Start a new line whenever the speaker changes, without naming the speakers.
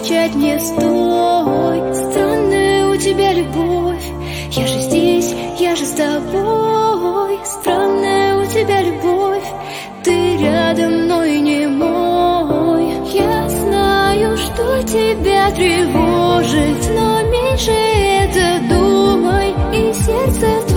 кричать не стой. Странная у тебя любовь, я же здесь, я же с тобой. Странная у тебя любовь, ты рядом, но и не мой. Я знаю, что тебя тревожит, но меньше это думай, и сердце